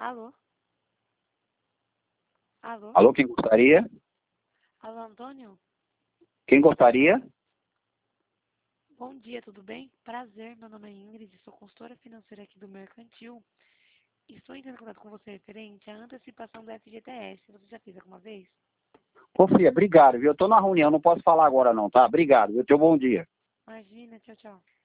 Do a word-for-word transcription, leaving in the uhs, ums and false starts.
Alô? Alô? Alô, quem gostaria? Alô, Antônio? Quem gostaria? Bom dia, tudo bem? Prazer, meu nome é Ingrid, sou consultora financeira aqui do Mercantil. E estou entrando em contato com você referente à antecipação do F G T S. Você já fez alguma vez? Ô, Fia, obrigado, viu? Eu tô na reunião, não posso falar agora não, tá? Obrigado, viu? Teu bom dia. Imagina, tchau, tchau.